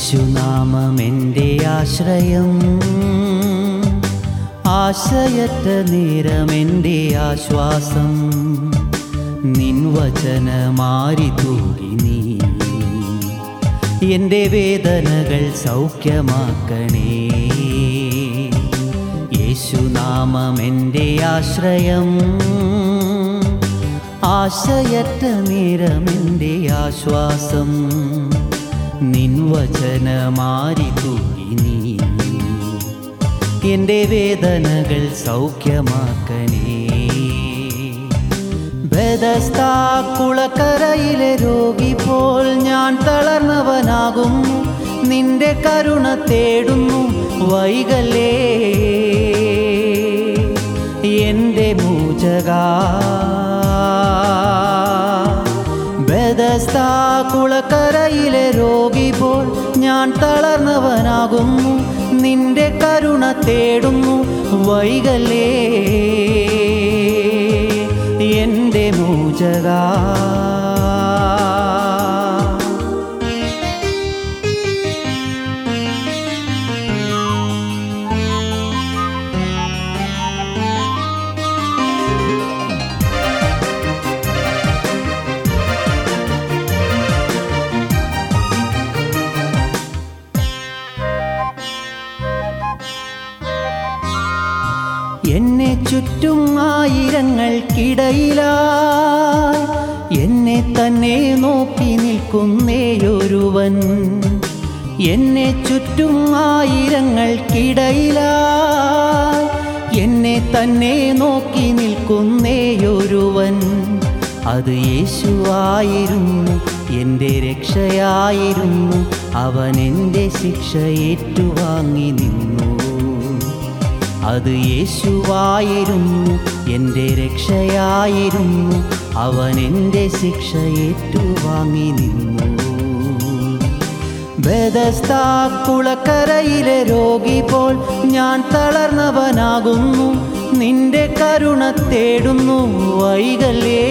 യേശുനാമം എൻ്റെ ആശ്രയം, ആശയറ്റ നേരം എൻ്റെ ആശ്വാസം. നിൻ വചനമാരി തൂകി നീ എൻ്റെ വേദനകൾ സൗഖ്യമാക്കണേ. യേശുനാമം എൻ്റെ ആശ്രയം, ആശയറ്റ നേരം എൻ്റെ ആശ്വാസം. നിൻ വചനമാരി തൂകി നീ എൻ്റെ വേദനകൾ സൗഖ്യമാക്കണേ. ബെഥസ്ദാ കുളക്കരയിലെ രോഗി പോൽ ഞാൻ തളർന്നവനാകും. നിന്റെ കരുണ തേടുന്നു വൈകലേ എൻ്റെ മോചകാ. ബെഥസ്ദാ കുളക്കരയിലെ രോഗി പോൽ ഞാൻ തളർന്നവനാകുന്നു. നിന്റെ കരുണ തേടുന്നു വൈകലേ എൻ്റെ മോചകാ. എന്നെ ചുറ്റും ആയിരങ്ങൾക്കിടയിലായി എന്നെ തന്നെ നോക്കി നിൽക്കുന്നേയൊരുവൻ. എന്നെ ചുറ്റും ആയിരങ്ങൾക്കിടയിലായി എന്നെ തന്നെ നോക്കി നിൽക്കുന്നേയൊരുവൻ. അത് യേശുവായിരുന്നു, എൻ്റെ രക്ഷയായിരുന്നു. അവൻ എൻ്റെ ശിക്ഷ ഏറ്റുവാങ്ങി നിന്നു. അത് യേശുവായിരുന്നു, എൻ്റെ രക്ഷയായിരുന്നു. അവൻ എൻ്റെ ശിക്ഷ ഏറ്റുവാങ്ങി നിന്നു. ബെഥസ്ദാ കുളക്കരയിലെ രോഗി പോൽ ഞാൻ തളർന്നവനാകുന്നു. നിന്റെ കരുണ തേടുന്നു വൈകലേ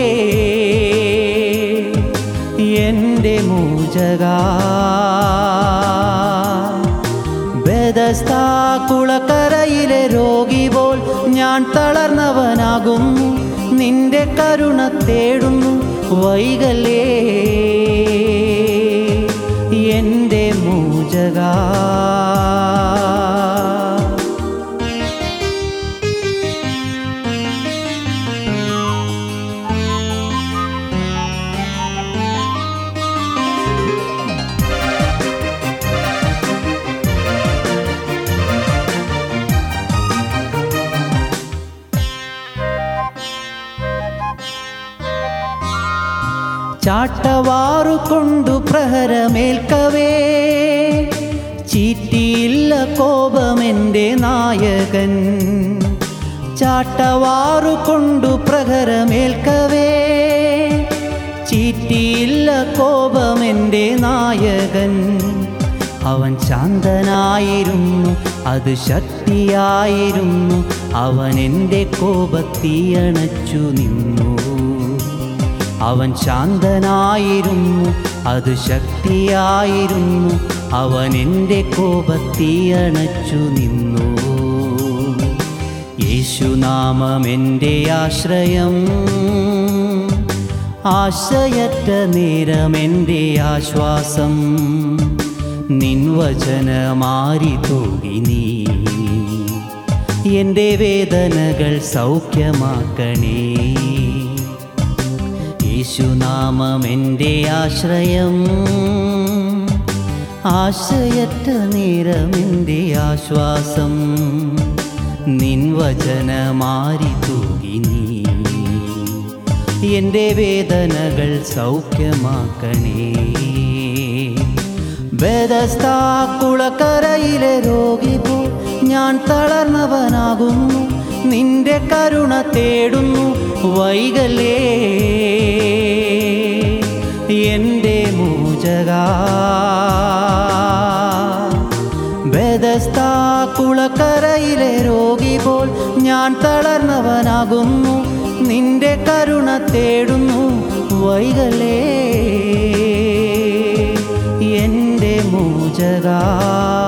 എൻ്റെ മോചകാ. ബെഥസ്ദാ കുളക്കരയിലെ രോഗി പോൽ ഞാൻ തളർന്നവനാകുന്നു. നിന്റെ കരുണ തേടുന്നു വൈകലേ എൻ്റെ മോചകാ. ചാട്ടവാറുകൊണ്ടു പ്രഹരമേൽക്കവേ ചീറ്റിയില്ല കോപമെൻ്റെ നായകൻ. ചാട്ടവാറുകൊണ്ടു പ്രഹരമേൽക്കവേ ചീറ്റിയില്ല കോപമെൻ്റെ നായകൻ. അവൻ ശാന്തനായിരുന്നു, അത് ശക്തിയായിരുന്നു. അവൻ എൻ്റെ കോപത്തീയണച്ചു നിന്നു. അവൻ ശാന്തനായിരുന്നു, അത് ശക്തിയായിരുന്നു. അവൻ എൻ്റെ കോപത്തീയണച്ചു നിന്നു. യേശുനാമം എൻ്റെ ആശ്രയം, ആശയറ്റ നേരം എൻ്റെ ആശ്വാസം. നിൻ വചനമാരി തൂകി നീ എൻ്റെ വേദനകൾ സൗഖ്യമാക്കണേ. യേശുനാമം എൻ്റെ ആശ്രയം, ആശയറ്റ നേരം എൻ്റെ ആശ്വാസം. നിൻ വചനമാരി തൂകി നീ എൻ്റെ വേദനകൾ സൗഖ്യമാക്കണേ. ബെഥസ്ദാ കുളക്കരയിലെ രോഗി പോൽ ഞാൻ തളർന്നവനാകുന്നു. നിന്റെ കരുണ തേടുന്നു വൈകലേ എൻ്റെ മോചകാ. ബെഥസ്ദാ കുളക്കരയിലെ രോഗി പോൽ ഞാൻ തളർന്നവനാകുന്നു. നിന്റെ കരുണ തേടുന്നു വൈകലേ എൻ്റെ മോച രക്ഷകാ